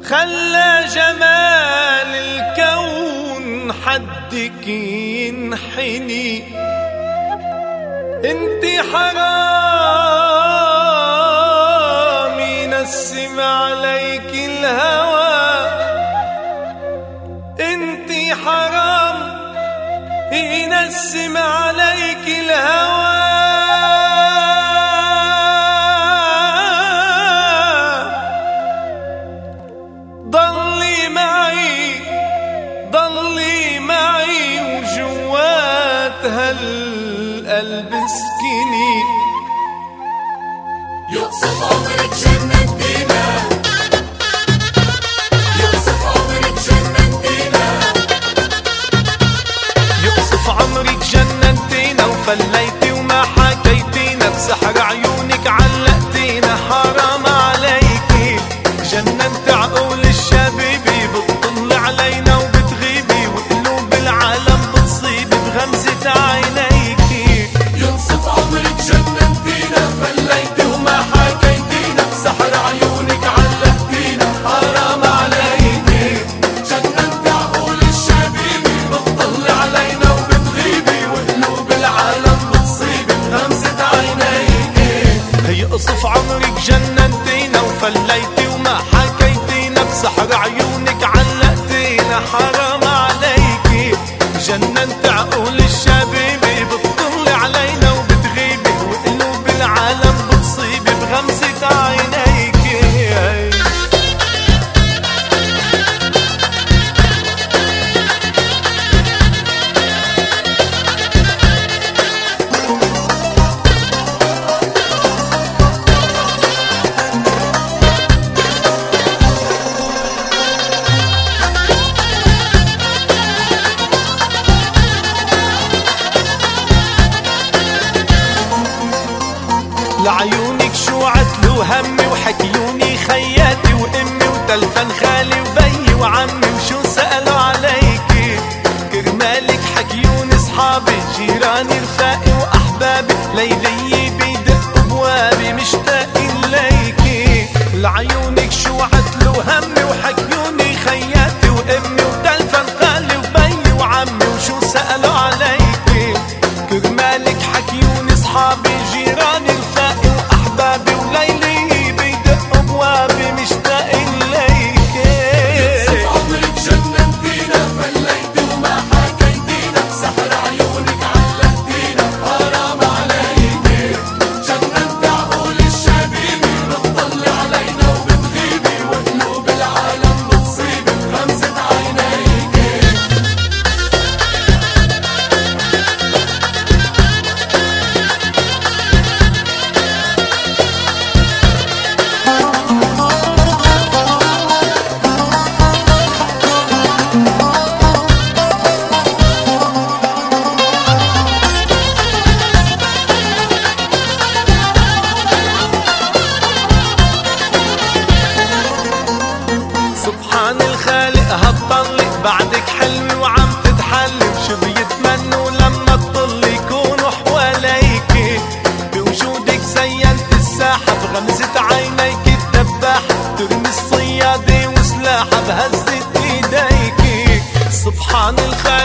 خلى جمال الكون حدك ينحني. انتي حرام ينسم عليك الهوى، انتي حرام ينسم عليك الهوى. ضلي معي وجوات هالقلب سكني. يوصف عمرك جننتينا، يوصف عمرك جننتينا، يوصف عمرك جننتينا وفليتي وما حكيتينا، بسحر عيونك علقتينا. حرام عليكي جننت عقول الشبيبي، بتطل علينا وبتغيبي وقلوب العالم بتصيبي بغمزة عينيكي. يوصف عمرك جننتينا، فليتي وما حكيتينا، بسحر عيونك علقتينا. حرام عليكي جننت عقول الشبيبي، بتطل علينا وبتغيبي وقلوب العالم بتصيبي بغمزة عينيكي. يوصف عمرك جننتينا وفليتي وما حكيتينا، بسحر عيونك علقتينا. حرام عليكي جننت عقول الشبيبي، بتطل علينا وبتغيبي وقلوب العالم بتصيبي بغمزة عينيكي. لعيونك شو عتلو همي، وحكيوني خياتي وامي وتلفن خالي وبيي وعمي، وشو سألوا عليكي كرمالك حكيوني صحابي جيراني رفاقي واحبابي. ليلي بيدق ابوابي مشتاقين ليكي. لعيونك شو عتلو همي، وحكيوني خياتي وامي وتلفن خالي وبيي وعمي، وشو سألوا عليكي كرمالك حكيوني صحابي جيراني رفاقي واحبابي. وليلي بيدق ابوابي مشتاقين ليكي. يوصف عمرك جننتينا، فليتي وما حكيتينا، بسحر عيونك علقتينا. حرام عليكي جننت عقول الشبيبي، بتطل علينا وبتغيبي وقلوب العالم بتصيبي بغمزة عينيكي. سبحان الخالق هتطلق بعدك حلوة وعم تتحلي، وشو بيتمنوا لما تطلي يكونوا حواليكي. بوجودك زينت الساحة بغمزة عينيك الدباحة، ترمي الصيادة وسلاحة بهزة ايديكي. سبحان الخالق